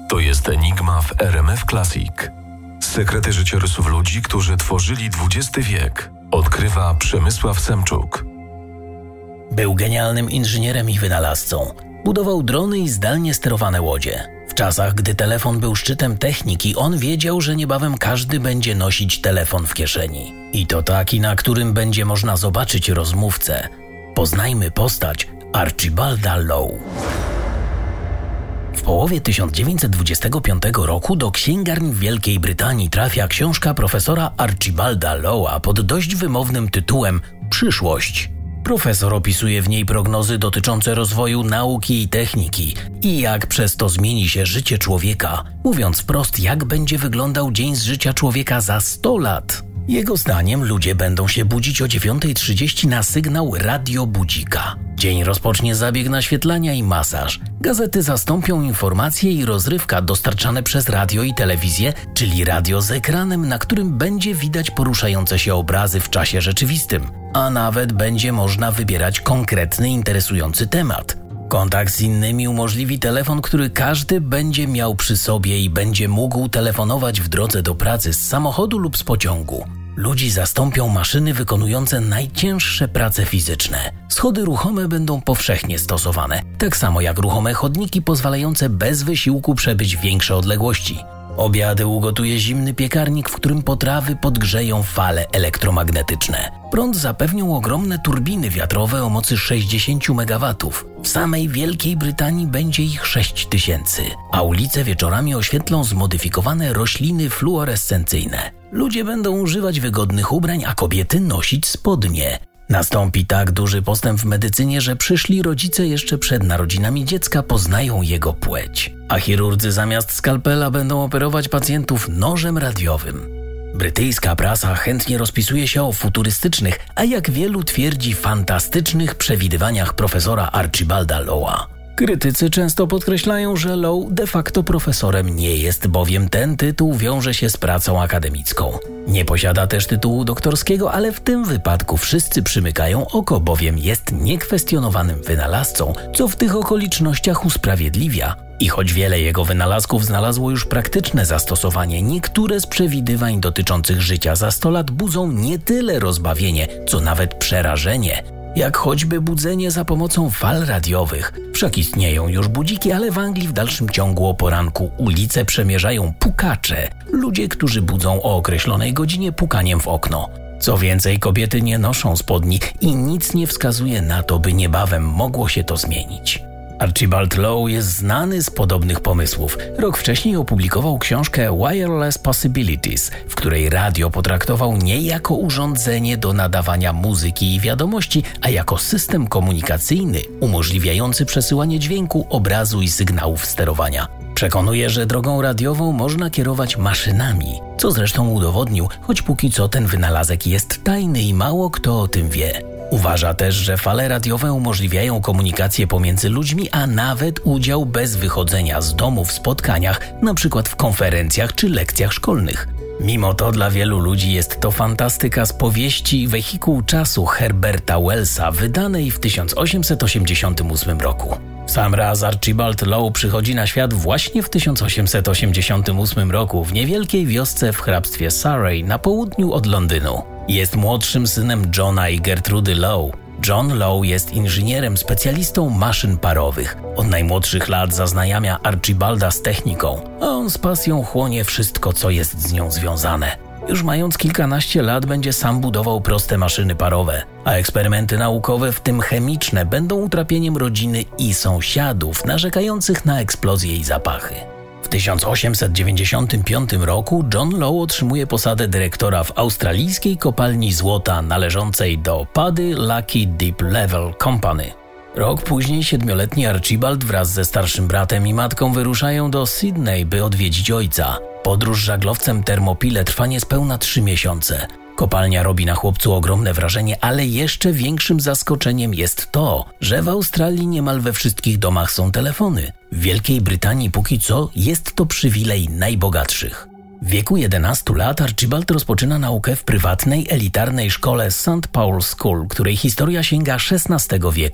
To jest enigma w RMF Classic. Sekrety życiorysów ludzi, którzy tworzyli XX wiek, odkrywa Przemysław Semczuk. Był genialnym inżynierem i wynalazcą. Budował drony i zdalnie sterowane łodzie. W czasach, gdy telefon był szczytem techniki, on wiedział, że niebawem każdy będzie nosić telefon w kieszeni. I to taki, na którym będzie można zobaczyć rozmówcę. Poznajmy postać Archibalda Lowe. W połowie 1925 roku do księgarni w Wielkiej Brytanii trafia książka profesora Archibalda Lowe'a pod dość wymownym tytułem Przyszłość. Profesor opisuje w niej prognozy dotyczące rozwoju nauki i techniki i jak przez to zmieni się życie człowieka, mówiąc wprost, jak będzie wyglądał dzień z życia człowieka za 100 lat. Jego zdaniem ludzie będą się budzić o 9:30 na sygnał radiobudzika. Dzień rozpocznie zabieg naświetlania i masaż. Gazety zastąpią informacje i rozrywka dostarczane przez radio i telewizję, czyli radio z ekranem, na którym będzie widać poruszające się obrazy w czasie rzeczywistym. A nawet będzie można wybierać konkretny, interesujący temat. Kontakt z innymi umożliwi telefon, który każdy będzie miał przy sobie i będzie mógł telefonować w drodze do pracy z samochodu lub z pociągu. Ludzi zastąpią maszyny wykonujące najcięższe prace fizyczne. Schody ruchome będą powszechnie stosowane, tak samo jak ruchome chodniki pozwalające bez wysiłku przebyć większe odległości. Obiady ugotuje zimny piekarnik, w którym potrawy podgrzeją fale elektromagnetyczne. Prąd zapewnią ogromne turbiny wiatrowe o mocy 60 MW. W samej Wielkiej Brytanii będzie ich 6000, a ulice wieczorami oświetlą zmodyfikowane rośliny fluorescencyjne. Ludzie będą używać wygodnych ubrań, a kobiety nosić spodnie. Nastąpi tak duży postęp w medycynie, że przyszli rodzice jeszcze przed narodzinami dziecka poznają jego płeć, a chirurdzy zamiast skalpela będą operować pacjentów nożem radiowym. Brytyjska prasa chętnie rozpisuje się o futurystycznych, a jak wielu twierdzi fantastycznych przewidywaniach profesora Archibalda Lowe'a. Krytycy często podkreślają, że Lowe de facto profesorem nie jest, bowiem ten tytuł wiąże się z pracą akademicką. Nie posiada też tytułu doktorskiego, ale w tym wypadku wszyscy przymykają oko, bowiem jest niekwestionowanym wynalazcą, co w tych okolicznościach usprawiedliwia. I choć wiele jego wynalazków znalazło już praktyczne zastosowanie, niektóre z przewidywań dotyczących życia za 100 lat budzą nie tyle rozbawienie, co nawet przerażenie. Jak choćby budzenie za pomocą fal radiowych. Wszak istnieją już budziki, ale w Anglii w dalszym ciągu o poranku ulice przemierzają pukacze. Ludzie, którzy budzą o określonej godzinie pukaniem w okno. Co więcej, kobiety nie noszą spodni i nic nie wskazuje na to, by niebawem mogło się to zmienić. Archibald Lowe jest znany z podobnych pomysłów. Rok wcześniej opublikował książkę Wireless Possibilities, w której radio potraktował nie jako urządzenie do nadawania muzyki i wiadomości, a jako system komunikacyjny umożliwiający przesyłanie dźwięku, obrazu i sygnałów sterowania. Przekonuje, że drogą radiową można kierować maszynami, co zresztą udowodnił, choć póki co ten wynalazek jest tajny i mało kto o tym wie. Uważa też, że fale radiowe umożliwiają komunikację pomiędzy ludźmi, a nawet udział bez wychodzenia z domu w spotkaniach, np. w konferencjach czy lekcjach szkolnych. Mimo to dla wielu ludzi jest to fantastyka z powieści Wehikuł czasu Herberta Wellsa, wydanej w 1888 roku. Sam raz Archibald Lowe przychodzi na świat właśnie w 1888 roku w niewielkiej wiosce w hrabstwie Surrey na południu od Londynu. Jest młodszym synem Johna i Gertrudy Lowe. John Lowe jest inżynierem, specjalistą maszyn parowych. Od najmłodszych lat zaznajamia Archibalda z techniką, a on z pasją chłonie wszystko, co jest z nią związane. Już mając kilkanaście lat będzie sam budował proste maszyny parowe, a eksperymenty naukowe, w tym chemiczne, będą utrapieniem rodziny i sąsiadów narzekających na eksplozje i zapachy. W 1895 roku John Lowe otrzymuje posadę dyrektora w australijskiej kopalni złota należącej do Paddy Lucky Deep Level Company. Rok później 7-letni Archibald wraz ze starszym bratem i matką wyruszają do Sydney, by odwiedzić ojca. Podróż żaglowcem Thermopyle trwa niespełna 3 miesiące. Kopalnia robi na chłopcu ogromne wrażenie, ale jeszcze większym zaskoczeniem jest to, że w Australii niemal we wszystkich domach są telefony. W Wielkiej Brytanii póki co jest to przywilej najbogatszych. W wieku 11 lat Archibald rozpoczyna naukę w prywatnej, elitarnej szkole St. Paul's School, której historia sięga XVI wieku.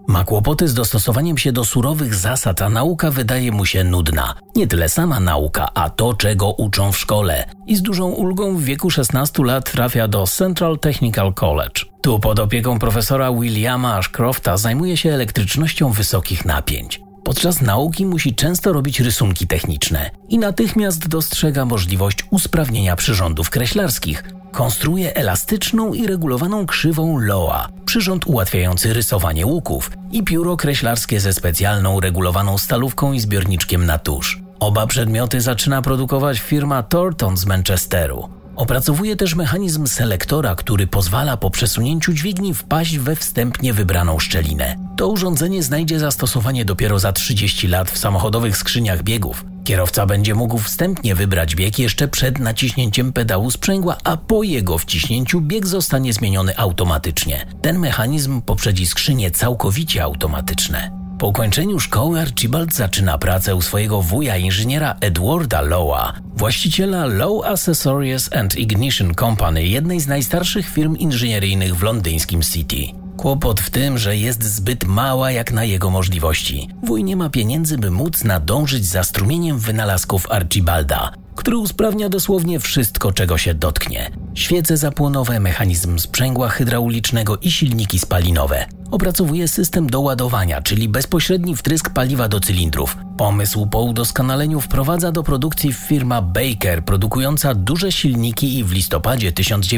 Ma kłopoty z dostosowaniem się do surowych zasad, a nauka wydaje mu się nudna. Nie tyle sama nauka, a to, czego uczą w szkole. I z dużą ulgą w wieku 16 lat trafia do Central Technical College. Tu pod opieką profesora Williama Ashcrofta zajmuje się elektrycznością wysokich napięć. Podczas nauki musi często robić rysunki techniczne i natychmiast dostrzega możliwość usprawnienia przyrządów kreślarskich. Konstruuje elastyczną i regulowaną krzywą Loa, przyrząd ułatwiający rysowanie łuków, i pióro kreślarskie ze specjalną regulowaną stalówką i zbiorniczkiem na tusz. Oba przedmioty zaczyna produkować firma Thornton z Manchesteru. Opracowuje też mechanizm selektora, który pozwala po przesunięciu dźwigni wpaść we wstępnie wybraną szczelinę. To urządzenie znajdzie zastosowanie dopiero za 30 lat w samochodowych skrzyniach biegów. Kierowca będzie mógł wstępnie wybrać bieg jeszcze przed naciśnięciem pedału sprzęgła, a po jego wciśnięciu bieg zostanie zmieniony automatycznie. Ten mechanizm poprzedzi skrzynie całkowicie automatyczne. Po ukończeniu szkoły Archibald zaczyna pracę u swojego wuja inżyniera Edwarda Lowa, właściciela Low Accessories and Ignition Company, jednej z najstarszych firm inżynieryjnych w londyńskim City. Kłopot w tym, że jest zbyt mała jak na jego możliwości. Wuj nie ma pieniędzy, by móc nadążyć za strumieniem wynalazków Archibalda, który usprawnia dosłownie wszystko, czego się dotknie. Świece zapłonowe, mechanizm sprzęgła hydraulicznego i silniki spalinowe. Opracowuje system doładowania, czyli bezpośredni wtrysk paliwa do cylindrów. Pomysł po udoskonaleniu wprowadza do produkcji firma Baker, produkująca duże silniki, i w listopadzie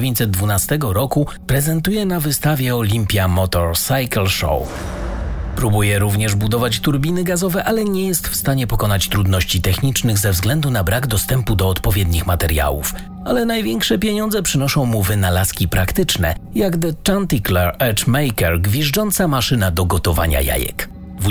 1912 roku prezentuje na wystawie Olympia Motorcycle Show. Próbuje również budować turbiny gazowe, ale nie jest w stanie pokonać trudności technicznych ze względu na brak dostępu do odpowiednich materiałów. Ale największe pieniądze przynoszą mu wynalazki praktyczne, jak The Chanticleer Edge Maker, gwiżdżąca maszyna do gotowania jajek.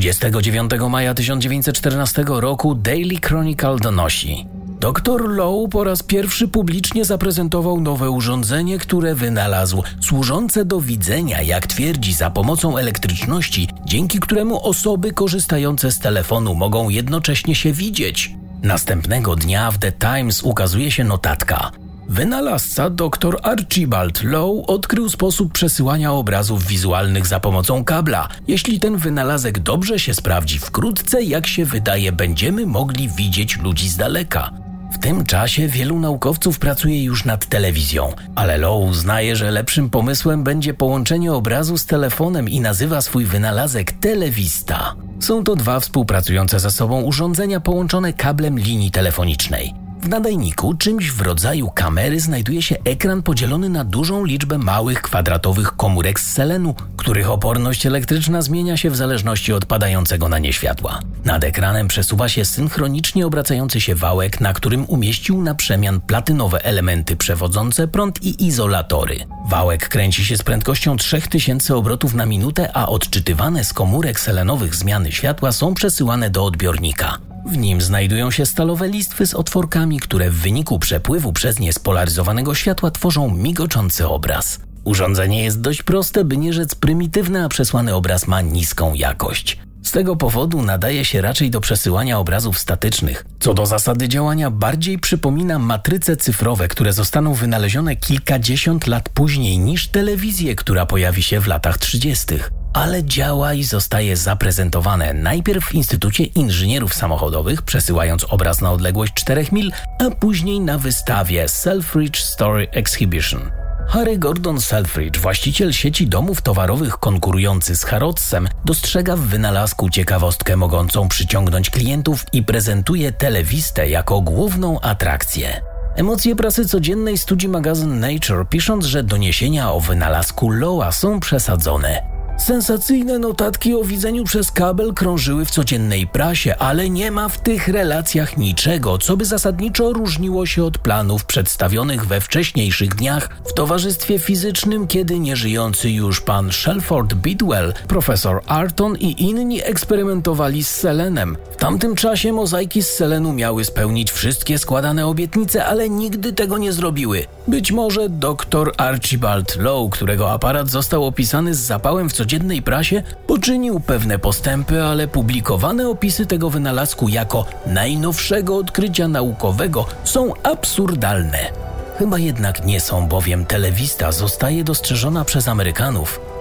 29 maja 1914 roku Daily Chronicle donosi: Dr Low po raz pierwszy publicznie zaprezentował nowe urządzenie, które wynalazł, służące do widzenia, jak twierdzi, za pomocą elektryczności, dzięki któremu osoby korzystające z telefonu mogą jednocześnie się widzieć. Następnego dnia w The Times ukazuje się notatka: Wynalazca dr Archibald Low odkrył sposób przesyłania obrazów wizualnych za pomocą kabla. Jeśli ten wynalazek dobrze się sprawdzi, wkrótce, jak się wydaje, będziemy mogli widzieć ludzi z daleka. W tym czasie wielu naukowców pracuje już nad telewizją, ale Low uznaje, że lepszym pomysłem będzie połączenie obrazu z telefonem i nazywa swój wynalazek Telewista. Są to dwa współpracujące ze sobą urządzenia połączone kablem linii telefonicznej. W nadajniku, czymś w rodzaju kamery, znajduje się ekran podzielony na dużą liczbę małych, kwadratowych komórek z selenu, których oporność elektryczna zmienia się w zależności od padającego na nie światła. Nad ekranem przesuwa się synchronicznie obracający się wałek, na którym umieścił na przemian platynowe elementy przewodzące prąd i izolatory. Wałek kręci się z prędkością 3000 obrotów na minutę, a odczytywane z komórek selenowych zmiany światła są przesyłane do odbiornika. W nim znajdują się stalowe listwy z otworkami, które w wyniku przepływu przez nie spolaryzowanego światła tworzą migoczący obraz. Urządzenie jest dość proste, by nie rzec prymitywne, a przesłany obraz ma niską jakość. Z tego powodu nadaje się raczej do przesyłania obrazów statycznych. Co do zasady działania, bardziej przypomina matryce cyfrowe, które zostaną wynalezione kilkadziesiąt lat później niż telewizję, która pojawi się w latach 30. Ale działa i zostaje zaprezentowane najpierw w Instytucie Inżynierów Samochodowych, przesyłając obraz na odległość 4 mil, a później na wystawie Selfridge Story Exhibition. Harry Gordon Selfridge, właściciel sieci domów towarowych konkurujący z Harrodsem, dostrzega w wynalazku ciekawostkę mogącą przyciągnąć klientów i prezentuje Telewistę jako główną atrakcję. Emocje prasy codziennej studzi magazyn Nature, pisząc, że doniesienia o wynalazku Lowa są przesadzone. Sensacyjne notatki o widzeniu przez kabel krążyły w codziennej prasie, ale nie ma w tych relacjach niczego, co by zasadniczo różniło się od planów przedstawionych we wcześniejszych dniach w towarzystwie fizycznym, kiedy nieżyjący już pan Shelford Bidwell, profesor Arton i inni eksperymentowali z selenem. W tamtym czasie mozaiki z selenu miały spełnić wszystkie składane obietnice, ale nigdy tego nie zrobiły. Być może dr Archibald Low, którego aparat został opisany z zapałem w codziennej prasie, poczynił pewne postępy, ale publikowane opisy tego wynalazku jako najnowszego odkrycia naukowego są absurdalne. Chyba jednak nie są, bowiem Telewista zostaje dostrzeżona przez Amerykanów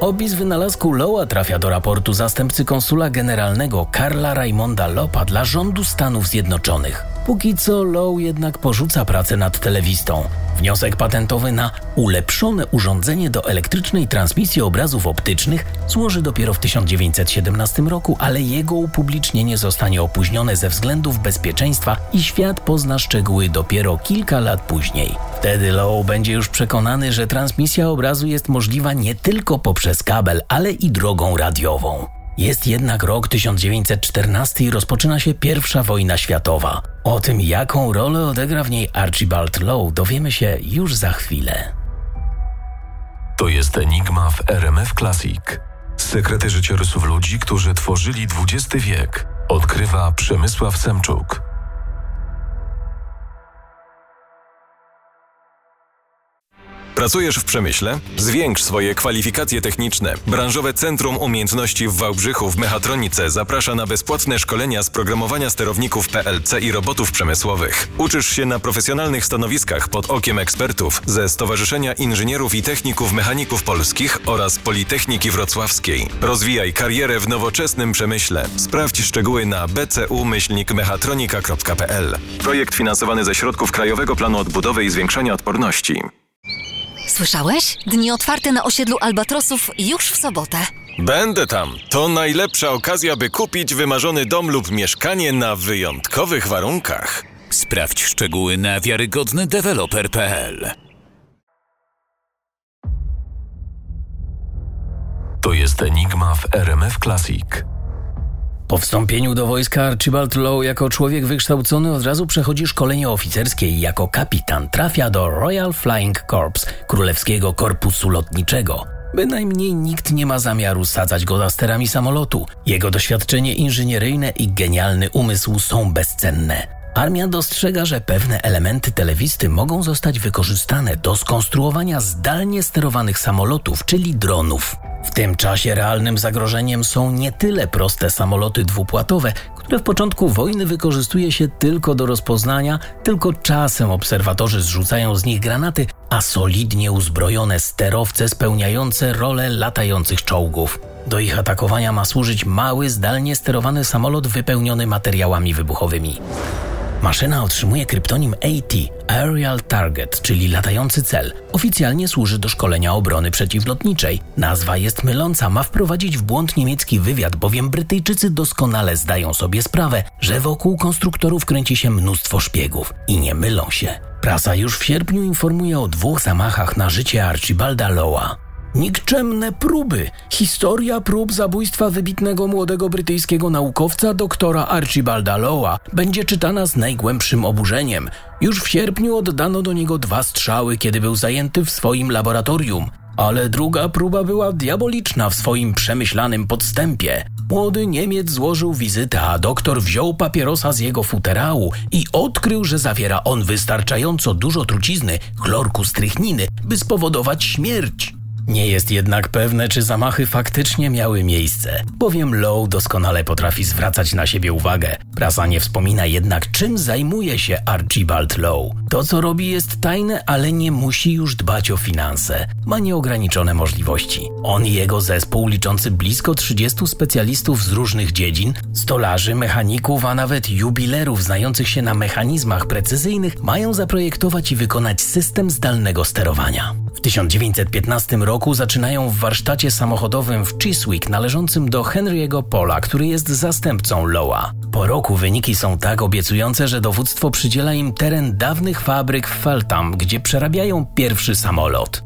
Opis wynalazku Lowa trafia do raportu zastępcy konsula generalnego Karla Raymonda Loppa dla rządu Stanów Zjednoczonych. Póki co Low jednak porzuca pracę nad telewistą. Wniosek patentowy na ulepszone urządzenie do elektrycznej transmisji obrazów optycznych złoży dopiero w 1917 roku, ale jego upublicznienie zostanie opóźnione ze względów bezpieczeństwa i świat pozna szczegóły dopiero kilka lat później. Wtedy Low będzie już przekonany, że transmisja obrazu jest możliwa nie tylko poprzez kabel, ale i drogą radiową. Jest jednak rok 1914 i rozpoczyna się I wojna światowa. O tym, jaką rolę odegra w niej Archibald Low, dowiemy się już za chwilę. To jest Enigma w RMF Classic. Sekrety życiorysów ludzi, którzy tworzyli XX wiek. Odkrywa Przemysław Semczuk. Pracujesz w przemyśle? Zwiększ swoje kwalifikacje techniczne. Branżowe Centrum Umiejętności w Wałbrzychu w Mechatronice zaprasza na bezpłatne szkolenia z programowania sterowników PLC i robotów przemysłowych. Uczysz się na profesjonalnych stanowiskach pod okiem ekspertów ze Stowarzyszenia Inżynierów i Techników Mechaników Polskich oraz Politechniki Wrocławskiej. Rozwijaj karierę w nowoczesnym przemyśle. Sprawdź szczegóły na bcu-mechatronika.pl. Projekt finansowany ze środków Krajowego Planu Odbudowy i Zwiększania Odporności. Słyszałeś? Dni otwarte na osiedlu Albatrosów już w sobotę. Będę tam. To najlepsza okazja, by kupić wymarzony dom lub mieszkanie na wyjątkowych warunkach. Sprawdź szczegóły na wiarygodnydeweloper.pl. To jest Enigma w RMF Classic. Po wstąpieniu do wojska Archibald Low jako człowiek wykształcony od razu przechodzi szkolenie oficerskie i jako kapitan trafia do Royal Flying Corps, Królewskiego Korpusu Lotniczego. Bynajmniej nikt nie ma zamiaru sadzać go za sterami samolotu. Jego doświadczenie inżynieryjne i genialny umysł są bezcenne. Armia dostrzega, że pewne elementy telewisty mogą zostać wykorzystane do skonstruowania zdalnie sterowanych samolotów, czyli dronów. W tym czasie realnym zagrożeniem są nie tyle proste samoloty dwupłatowe, które w początku wojny wykorzystuje się tylko do rozpoznania, tylko czasem obserwatorzy zrzucają z nich granaty, a solidnie uzbrojone sterowce spełniające rolę latających czołgów. Do ich atakowania ma służyć mały, zdalnie sterowany samolot wypełniony materiałami wybuchowymi. Maszyna otrzymuje kryptonim AT, Aerial Target, czyli latający cel. Oficjalnie służy do szkolenia obrony przeciwlotniczej. Nazwa jest myląca, ma wprowadzić w błąd niemiecki wywiad, bowiem Brytyjczycy doskonale zdają sobie sprawę, że wokół konstruktorów kręci się mnóstwo szpiegów. I nie mylą się. Prasa już w sierpniu informuje o 2 zamachach na życie Archibalda Lowa. Nikczemne próby. Historia prób zabójstwa wybitnego młodego brytyjskiego naukowca doktora Archibalda Lowa będzie czytana z najgłębszym oburzeniem. Już w sierpniu oddano do niego 2 strzały, kiedy był zajęty w swoim laboratorium. Ale druga próba była diaboliczna w swoim przemyślanym podstępie. Młody Niemiec złożył wizytę, a doktor wziął papierosa z jego futerału i odkrył, że zawiera on wystarczająco dużo trucizny, chlorku strychniny, by spowodować śmierć. Nie jest jednak pewne, czy zamachy faktycznie miały miejsce, bowiem Low doskonale potrafi zwracać na siebie uwagę. Prasa nie wspomina jednak, czym zajmuje się Archibald Low. To, co robi, jest tajne, ale nie musi już dbać o finanse. Ma nieograniczone możliwości. On i jego zespół, liczący blisko 30 specjalistów z różnych dziedzin, stolarzy, mechaników, a nawet jubilerów znających się na mechanizmach precyzyjnych, mają zaprojektować i wykonać system zdalnego sterowania. W 1915 roku zaczynają w warsztacie samochodowym w Chiswick należącym do Henry'ego Pola, który jest zastępcą Lowa. Po roku wyniki są tak obiecujące, że dowództwo przydziela im teren dawnych fabryk w Feltham, gdzie przerabiają pierwszy samolot.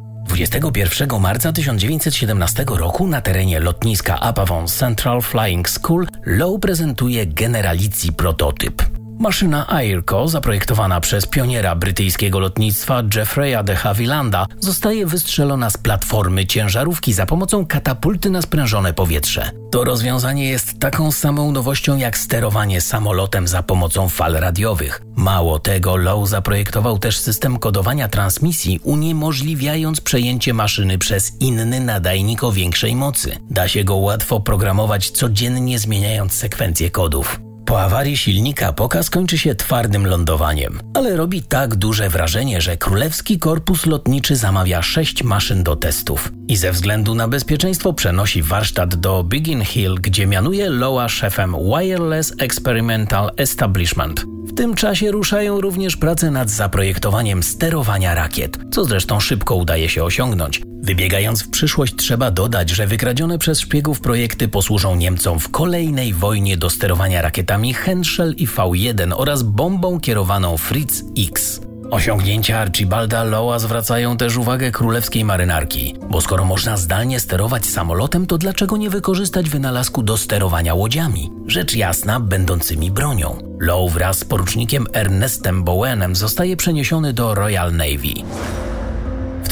21 marca 1917 roku na terenie lotniska Apavan Central Flying School Low prezentuje generalicji prototyp. Maszyna Airco, zaprojektowana przez pioniera brytyjskiego lotnictwa Jeffreya de Havilanda, zostaje wystrzelona z platformy ciężarówki za pomocą katapulty na sprężone powietrze. To rozwiązanie jest taką samą nowością jak sterowanie samolotem za pomocą fal radiowych. Mało tego, Low zaprojektował też system kodowania transmisji, uniemożliwiając przejęcie maszyny przez inny nadajnik o większej mocy. Da się go łatwo programować, codziennie zmieniając sekwencję kodów. Po awarii silnika pokaz kończy się twardym lądowaniem, ale robi tak duże wrażenie, że Królewski Korpus Lotniczy zamawia 6 maszyn do testów i ze względu na bezpieczeństwo przenosi warsztat do Biggin Hill, gdzie mianuje Lowa szefem Wireless Experimental Establishment. W tym czasie ruszają również prace nad zaprojektowaniem sterowania rakiet, co zresztą szybko udaje się osiągnąć. Wybiegając w przyszłość, trzeba dodać, że wykradzione przez szpiegów projekty posłużą Niemcom w kolejnej wojnie do sterowania rakietami Henschel i V1 oraz bombą kierowaną Fritz X. Osiągnięcia Archibalda Lowa zwracają też uwagę królewskiej marynarki, bo skoro można zdalnie sterować samolotem, to dlaczego nie wykorzystać wynalazku do sterowania łodziami? Rzecz jasna, będącymi bronią. Low wraz z porucznikiem Ernestem Bowenem zostaje przeniesiony do Royal Navy. W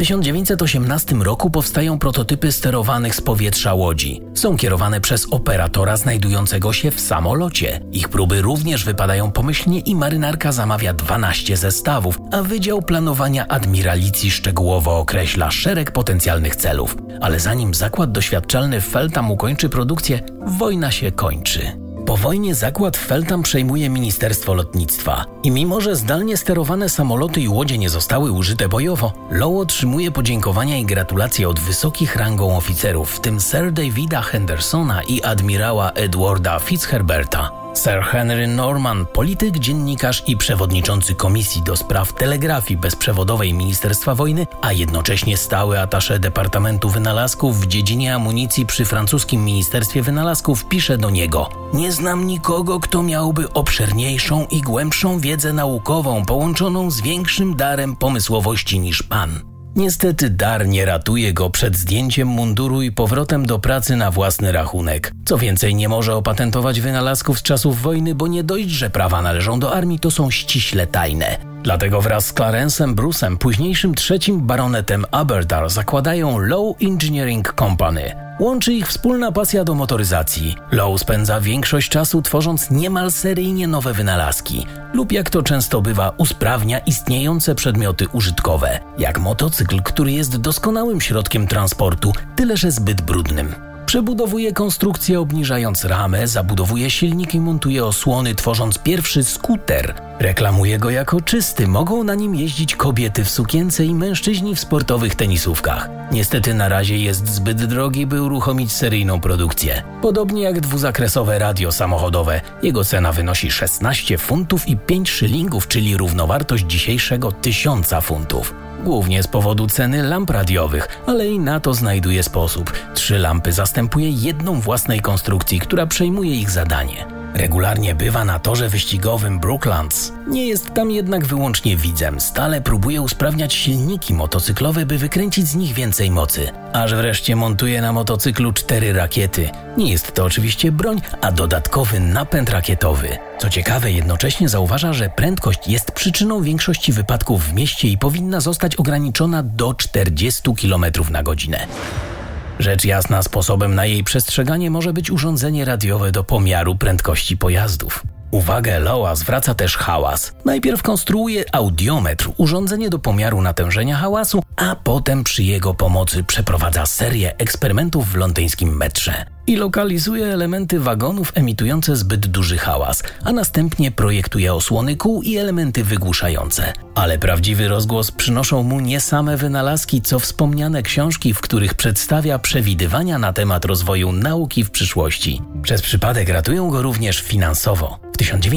1918 roku powstają prototypy sterowanych z powietrza łodzi. Są kierowane przez operatora znajdującego się w samolocie. Ich próby również wypadają pomyślnie i marynarka zamawia 12 zestawów, a Wydział Planowania Admiralicji szczegółowo określa szereg potencjalnych celów. Ale zanim zakład doświadczalny w Feltham ukończy produkcję, wojna się kończy. Po wojnie zakład w Feltham przejmuje Ministerstwo Lotnictwa i mimo, że zdalnie sterowane samoloty i łodzie nie zostały użyte bojowo, Low otrzymuje podziękowania i gratulacje od wysokich rangą oficerów, w tym Sir Davida Hendersona i admirała Edwarda Fitzherberta. Sir Henry Norman, polityk, dziennikarz i przewodniczący Komisji do Spraw Telegrafii Bezprzewodowej Ministerstwa Wojny, a jednocześnie stały attaché Departamentu Wynalazków w dziedzinie amunicji przy francuskim Ministerstwie Wynalazków, pisze do niego: nie znam nikogo, kto miałby obszerniejszą i głębszą wiedzę naukową połączoną z większym darem pomysłowości niż pan. Niestety dar nie ratuje go przed zdjęciem munduru i powrotem do pracy na własny rachunek. Co więcej, nie może opatentować wynalazków z czasów wojny, bo nie dość, że prawa należą do armii, to są ściśle tajne. Dlatego wraz z Clarence'em Bruce'em, późniejszym 3. baronetem Aberdare, zakładają Low Engineering Company. Łączy ich wspólna pasja do motoryzacji. Low spędza większość czasu tworząc niemal seryjnie nowe wynalazki lub, jak to często bywa, usprawnia istniejące przedmioty użytkowe, jak motocykl, który jest doskonałym środkiem transportu, tyle że zbyt brudnym. Przebudowuje konstrukcję obniżając ramę, zabudowuje silnik i montuje osłony, tworząc pierwszy skuter. Reklamuje go jako czysty, mogą na nim jeździć kobiety w sukience i mężczyźni w sportowych tenisówkach. Niestety na razie jest zbyt drogi, by uruchomić seryjną produkcję. Podobnie jak dwuzakresowe radio samochodowe, jego cena wynosi 16 funtów i 5 szylingów, czyli równowartość dzisiejszego 1000 funtów. Głównie z powodu ceny lamp radiowych, ale i na to znajduje sposób. 3 lampy zastępuje jedną własnej konstrukcji, która przejmuje ich zadanie. Regularnie bywa na torze wyścigowym Brooklands. Nie jest tam jednak wyłącznie widzem. Stale próbuje usprawniać silniki motocyklowe, by wykręcić z nich więcej mocy. Aż wreszcie montuje na motocyklu 4 rakiety. Nie jest to oczywiście broń, a dodatkowy napęd rakietowy. Co ciekawe, jednocześnie zauważa, że prędkość jest przyczyną większości wypadków w mieście i powinna zostać ograniczona do 40 km na godzinę. Rzecz jasna, sposobem na jej przestrzeganie może być urządzenie radiowe do pomiaru prędkości pojazdów. Uwagę Lowa zwraca też hałas. Najpierw konstruuje audiometr, urządzenie do pomiaru natężenia hałasu, a potem przy jego pomocy przeprowadza serię eksperymentów w londyńskim metrze. I lokalizuje elementy wagonów emitujące zbyt duży hałas, a następnie projektuje osłony kół i elementy wygłuszające. Ale prawdziwy rozgłos przynoszą mu nie same wynalazki, co wspomniane książki, w których przedstawia przewidywania na temat rozwoju nauki w przyszłości. Przez przypadek ratują go również finansowo. W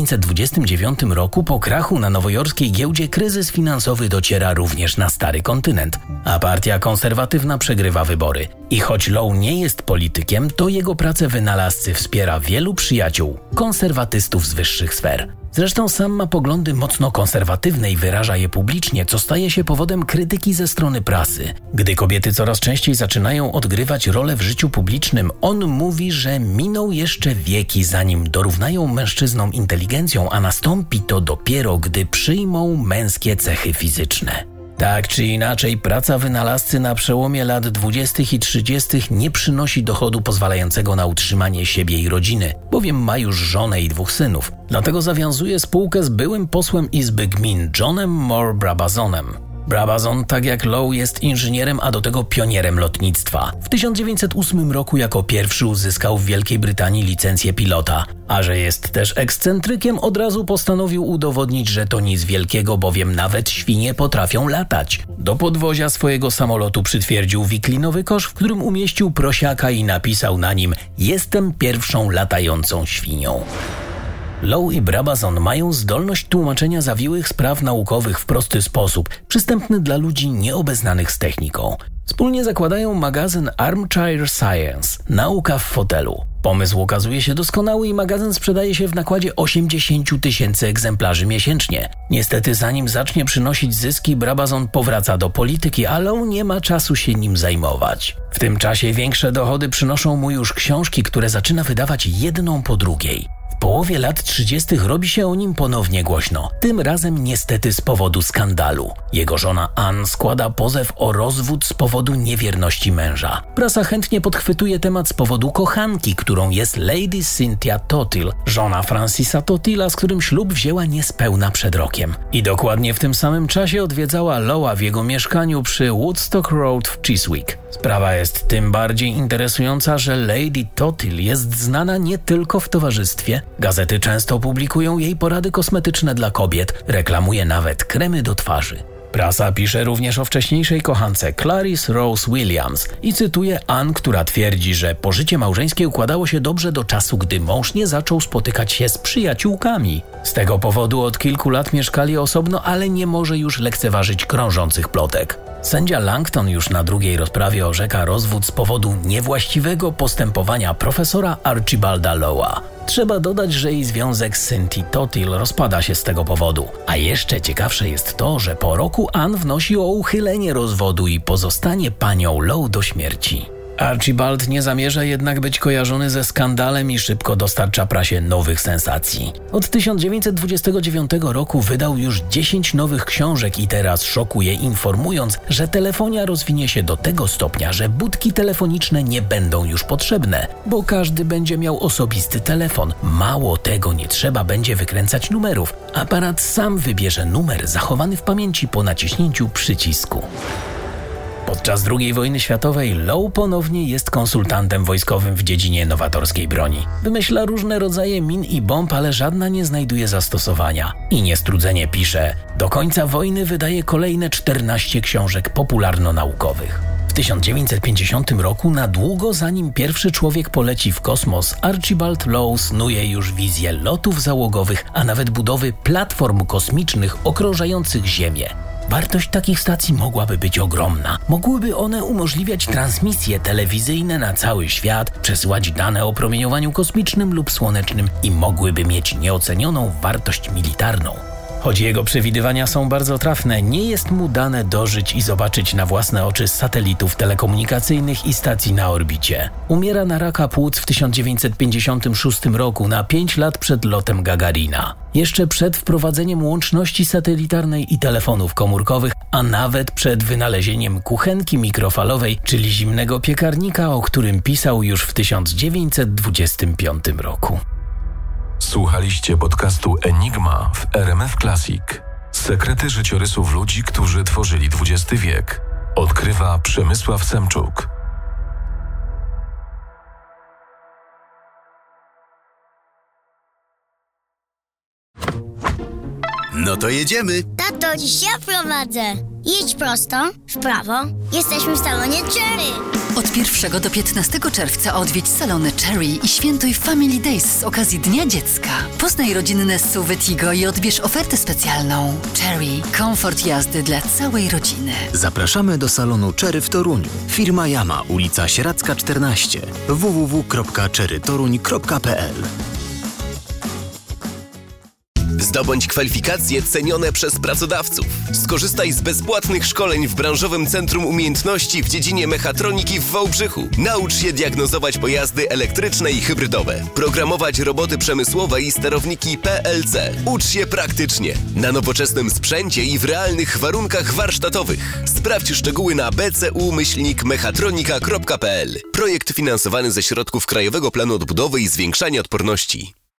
1929 roku po krachu na nowojorskiej giełdzie kryzys finansowy dociera również na stary kontynent, a partia konserwatywna przegrywa wybory. I choć Low nie jest politykiem, to jego pracę wynalazcy wspiera wielu przyjaciół, konserwatystów z wyższych sfer. Zresztą sam ma poglądy mocno konserwatywne i wyraża je publicznie, co staje się powodem krytyki ze strony prasy. Gdy kobiety coraz częściej zaczynają odgrywać rolę w życiu publicznym, on mówi, że miną jeszcze wieki, zanim dorównają mężczyznom inteligencją, a nastąpi to dopiero, gdy przyjmą męskie cechy fizyczne. Tak czy inaczej, praca wynalazcy na przełomie lat 20. i 30. nie przynosi dochodu pozwalającego na utrzymanie siebie i rodziny, bowiem ma już żonę i 2 synów. Dlatego zawiązuje spółkę z byłym posłem Izby Gmin Johnem Moore Brabazonem. Brabazon, tak jak Low, jest inżynierem, a do tego pionierem lotnictwa. W 1908 roku jako pierwszy uzyskał w Wielkiej Brytanii licencję pilota. A że jest też ekscentrykiem, od razu postanowił udowodnić, że to nic wielkiego, bowiem nawet świnie potrafią latać. Do podwozia swojego samolotu przytwierdził wiklinowy kosz, w którym umieścił prosiaka i napisał na nim: „Jestem pierwszą latającą świnią”. Low i Brabazon mają zdolność tłumaczenia zawiłych spraw naukowych w prosty sposób, przystępny dla ludzi nieobeznanych z techniką. Wspólnie zakładają magazyn Armchair Science – Nauka w fotelu. Pomysł okazuje się doskonały i magazyn sprzedaje się w nakładzie 80 000 egzemplarzy miesięcznie. Niestety, zanim zacznie przynosić zyski, Brabazon powraca do polityki, ale on nie ma czasu się nim zajmować. W tym czasie większe dochody przynoszą mu już książki, które zaczyna wydawać jedną po drugiej. W połowie lat 30. robi się o nim ponownie głośno, tym razem niestety z powodu skandalu. Jego żona Anne składa pozew o rozwód z powodu niewierności męża. Prasa chętnie podchwytuje temat z powodu kochanki, którą jest Lady Cynthia Tothill, żona Francisa Tothilla, z którym ślub wzięła niespełna przed rokiem. I dokładnie w tym samym czasie odwiedzała Lowa w jego mieszkaniu przy Woodstock Road w Chiswick. Sprawa jest tym bardziej interesująca, że Lady Tothill jest znana nie tylko w towarzystwie. Gazety często publikują jej porady kosmetyczne dla kobiet, reklamuje nawet kremy do twarzy. Prasa pisze również o wcześniejszej kochance Clarice Rose Williams i cytuje Anne, która twierdzi, że pożycie małżeńskie układało się dobrze do czasu, gdy mąż nie zaczął spotykać się z przyjaciółkami. Z tego powodu od kilku lat mieszkali osobno, ale nie może już lekceważyć krążących plotek. Sędzia Langton już na drugiej rozprawie orzeka rozwód z powodu niewłaściwego postępowania profesora Archibalda Lowa. Trzeba dodać, że jej związek z Cynthia Tothill rozpada się z tego powodu. A jeszcze ciekawsze jest to, że po roku Anne wnosi o uchylenie rozwodu i pozostanie panią Low do śmierci. Archibald nie zamierza jednak być kojarzony ze skandalem i szybko dostarcza prasie nowych sensacji. Od 1929 roku wydał już 10 nowych książek i teraz szokuje, informując, że telefonia rozwinie się do tego stopnia, że budki telefoniczne nie będą już potrzebne, bo każdy będzie miał osobisty telefon. Mało tego, nie trzeba będzie wykręcać numerów. Aparat sam wybierze numer zachowany w pamięci po naciśnięciu przycisku. Podczas II wojny światowej Low ponownie jest konsultantem wojskowym w dziedzinie nowatorskiej broni. Wymyśla różne rodzaje min i bomb, ale żadna nie znajduje zastosowania. I niestrudzenie pisze: do końca wojny wydaje kolejne 14 książek popularno-naukowych. W 1950 roku, na długo zanim pierwszy człowiek poleci w kosmos, Archibald Low snuje już wizję lotów załogowych, a nawet budowy platform kosmicznych okrążających Ziemię. Wartość takich stacji mogłaby być ogromna. Mogłyby one umożliwiać transmisje telewizyjne na cały świat, przesyłać dane o promieniowaniu kosmicznym lub słonecznym i mogłyby mieć nieocenioną wartość militarną. Choć jego przewidywania są bardzo trafne, nie jest mu dane dożyć i zobaczyć na własne oczy satelitów telekomunikacyjnych i stacji na orbicie. Umiera na raka płuc w 1956 roku, na 5 lat przed lotem Gagarina. Jeszcze przed wprowadzeniem łączności satelitarnej i telefonów komórkowych, a nawet przed wynalezieniem kuchenki mikrofalowej, czyli zimnego piekarnika, o którym pisał już w 1925 roku. Słuchaliście podcastu Enigma w RMF Classic. Sekrety życiorysów ludzi, którzy tworzyli XX wiek. Odkrywa Przemysław Semczuk. No to jedziemy. Tato, dziś ja prowadzę. Jedź prosto, w prawo. Jesteśmy w salonie Cherry. Od 1 do 15 czerwca odwiedź salony Cherry i świętuj Family Days z okazji Dnia Dziecka. Poznaj rodzinne SUV Tigo i odbierz ofertę specjalną. Cherry. Komfort jazdy dla całej rodziny. Zapraszamy do salonu Cherry w Toruniu. Firma Yama, ulica Sieradzka 14. www.cherrytoruń.pl. Zdobądź kwalifikacje cenione przez pracodawców. Skorzystaj z bezpłatnych szkoleń w branżowym Centrum Umiejętności w dziedzinie mechatroniki w Wałbrzychu. Naucz się diagnozować pojazdy elektryczne i hybrydowe, programować roboty przemysłowe i sterowniki PLC. Ucz się praktycznie, na nowoczesnym sprzęcie i w realnych warunkach warsztatowych. Sprawdź szczegóły na bcu-mechatronika.pl. Projekt finansowany ze środków Krajowego Planu Odbudowy i Zwiększania Odporności.